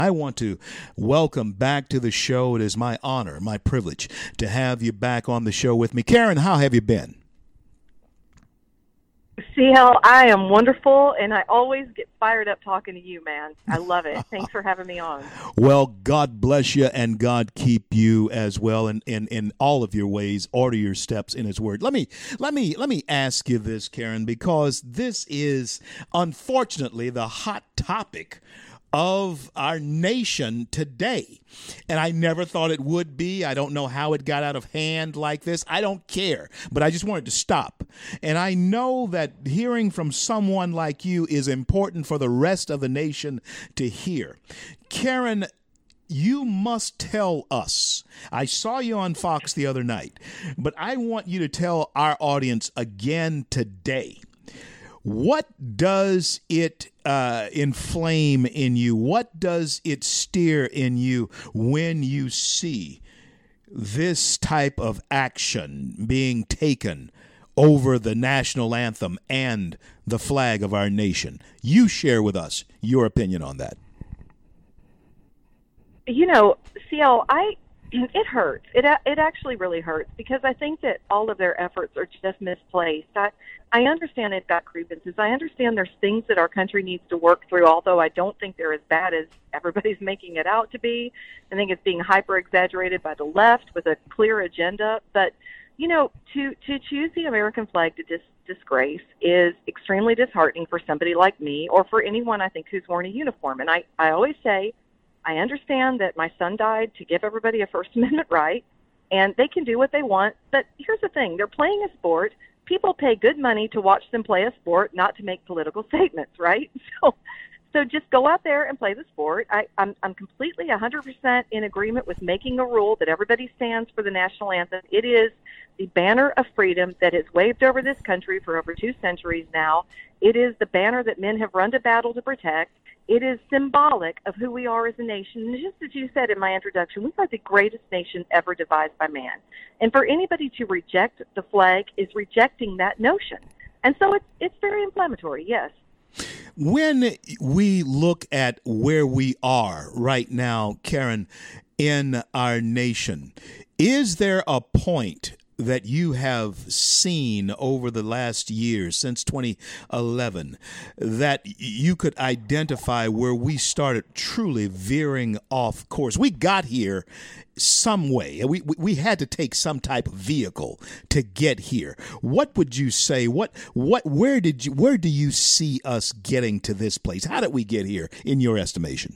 I want to welcome back to the show. It is my honor, my privilege to have you back on the show with me. Karen, how have you been? CL, I am wonderful, and I always get fired up talking to you, man. I love it. Thanks for having me on. Well, God bless you, and God keep you as well, and in all of your ways, order your steps in His Word. Let me ask you this, Karen, because this is unfortunately the hot topic of our nation today. And I never thought it would be. I don't know how it got out of hand like this. I don't care. But I just wanted to stop. And I know that hearing from someone like you is important for the rest of the nation to hear. Karen, you must tell us. I saw you on Fox the other night, but I want you to tell our audience again today. What does it inflame in you? What does it stir in you when you see this type of action being taken over the national anthem and the flag of our nation? You share with us your opinion on that. You know, CL, it hurts. It actually really hurts because I think that all of their efforts are just misplaced. I understand they've got grievances. I understand there's things that our country needs to work through, although I don't think they're as bad as everybody's making it out to be. I think it's being hyper-exaggerated by the left with a clear agenda. But, you know, to choose the American flag to disgrace is extremely disheartening for somebody like me or for anyone, I think, who's worn a uniform. And I always say, I understand that my son died to give everybody a First Amendment right, and they can do what they want. But here's the thing. They're playing a sport. People pay good money to watch them play a sport, not to make political statements, right? So just go out there and play the sport. I'm completely 100% in agreement with making a rule that everybody stands for the national anthem. It is the banner of freedom that has waved over this country for over 2 centuries now. It is the banner that men have run to battle to protect. It is symbolic of who we are as a nation. And just as you said in my introduction, we are the greatest nation ever devised by man. And for anybody to reject the flag is rejecting that notion. And so it's very inflammatory, yes. When we look at where we are right now, Karen, in our nation, is there a point that you have seen over the last years since 2011 that you could identify where we started truly veering off course? We got here some way. We had to take some type of vehicle to get here. What would you say? Where do you see us getting to this place? How did we get here in your estimation?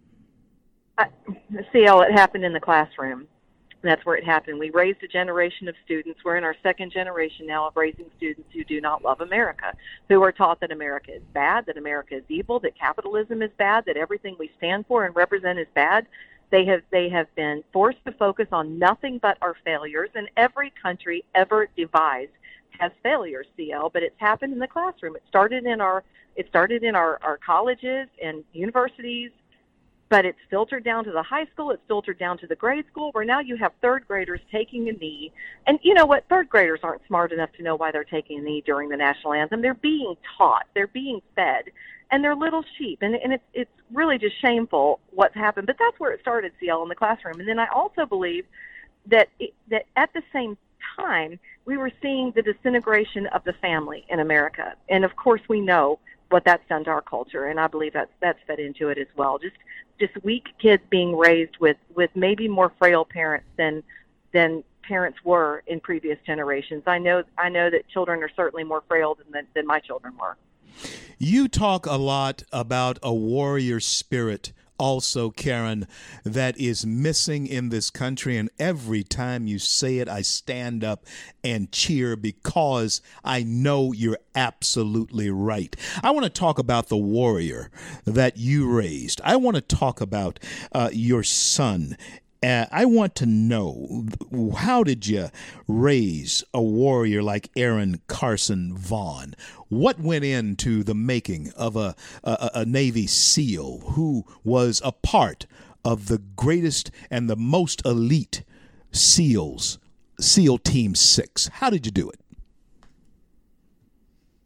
CL, it happened in the classroom. That's where it happened. We raised a generation of students. We're in our second generation now of raising students who do not love America, who are taught that America is bad, that America is evil, that capitalism is bad, that everything we stand for and represent is bad. They have been forced to focus on nothing but our failures, and every country ever devised has failures, CL, but it's happened in the classroom. It started in our colleges and universities, but it's filtered down to the high school, it's filtered down to the grade school, where now you have third graders taking a knee. And you know what? Third graders aren't smart enough to know why they're taking a knee during the national anthem. They're being taught. They're being fed. And they're little sheep. And it's really just shameful what's happened. But that's where it started, CL, in the classroom. And then I also believe that at the same time, we were seeing the disintegration of the family in America. And, of course, we know what that's done to our culture, and I believe that's fed into it as well. Just weak kids being raised with maybe more frail parents than parents were in previous generations. I know that children are certainly more frail than my children were. You talk a lot about a warrior spirit also, Karen, that is missing in this country. And every time you say it, I stand up and cheer because I know you're absolutely right. I want to talk about the warrior that you raised. I want to talk about your son. I want to know, how did you raise a warrior like Aaron Carson Vaughn? What went into the making of a Navy SEAL who was a part of the greatest and the most elite SEALs, SEAL Team 6? How did you do it?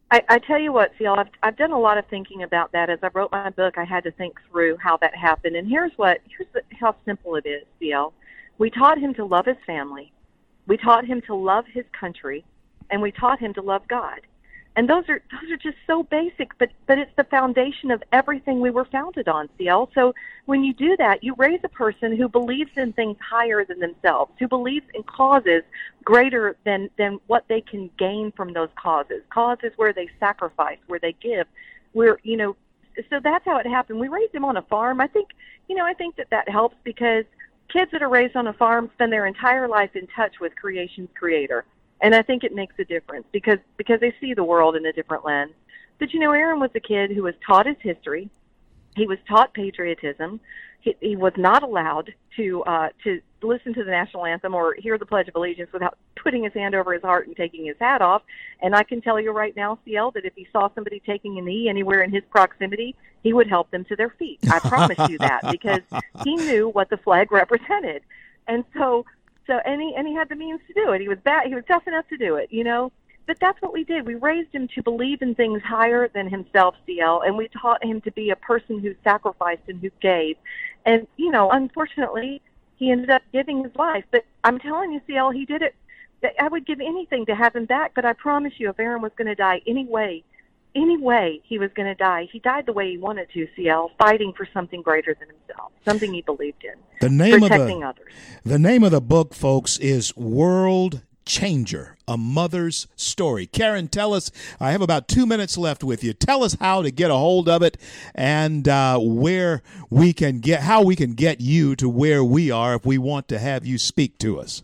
I tell you what, CL, I've done a lot of thinking about that. As I wrote my book, I had to think through how that happened. And how simple it is, CL. We taught him to love his family. We taught him to love his country, and we taught him to love God. And those are just so basic, but it's the foundation of everything we were founded on, CL. So when you do that, you raise a person who believes in things higher than themselves, who believes in causes greater than what they can gain from those causes. Causes where they sacrifice, where they give, so that's how it happened. We raised him on a farm. I think that helps because kids that are raised on a farm spend their entire life in touch with creation's creator. And I think it makes a difference because they see the world in a different lens. But, Aaron was a kid who was taught his history. He was taught patriotism. He was not allowed to listen to the national anthem or hear the Pledge of Allegiance without putting his hand over his heart and taking his hat off. And I can tell you right now, CL, that if he saw somebody taking a knee anywhere in his proximity, he would help them to their feet. I promise you that because he knew what the flag represented. And and he had the means to do it. He was tough enough to do it, But that's what we did. We raised him to believe in things higher than himself, CL, and we taught him to be a person who sacrificed and who gave. And, unfortunately, he ended up giving his life. But I'm telling you, CL, he did it. I would give anything to have him back, but I promise you, if Aaron was going to die any way he was going to die, he died the way he wanted to, CL, fighting for something greater than himself, something he believed in, protecting others. The name of the book, folks, is World Changer, A Mother's Story. Karen, tell us, I have about 2 minutes left with you. Tell us how to get a hold of it and how we can get you to where we are if we want to have you speak to us.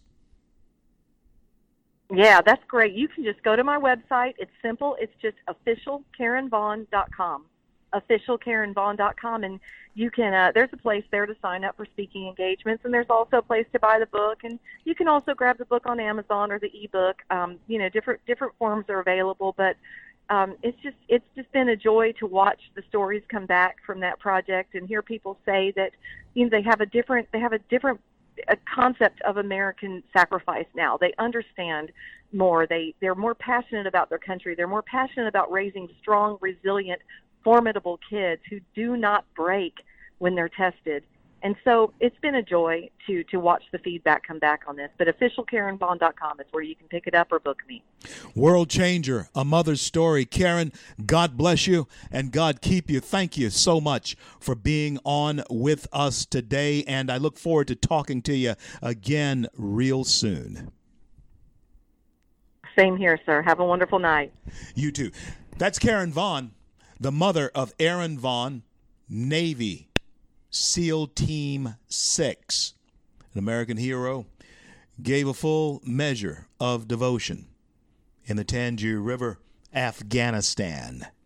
Yeah, that's great. You can just go to my website. It's simple. It's just officialkarenvaughn.com. Officialkarenvaughn.com, and you can. There's a place there to sign up for speaking engagements, and there's also a place to buy the book. And you can also grab the book on Amazon or the ebook. Different forms are available, but it's just been a joy to watch the stories come back from that project and hear people say that they have a different concept of American sacrifice now. They understand more. They're more passionate about their country. They're more passionate about raising strong, resilient, formidable kids who do not break when they're tested. And so it's been a joy to watch the feedback come back on this. But officialkarenvaughn.com is where you can pick it up or book me. World Changer, A Mother's Story. Karen, God bless you and God keep you. Thank you so much for being on with us today. And I look forward to talking to you again real soon. Same here, sir. Have a wonderful night. You too. That's Karen Vaughn, the mother of Aaron Vaughn, Navy SEAL Team 6, an American hero, gave a full measure of devotion in the Tangier River, Afghanistan.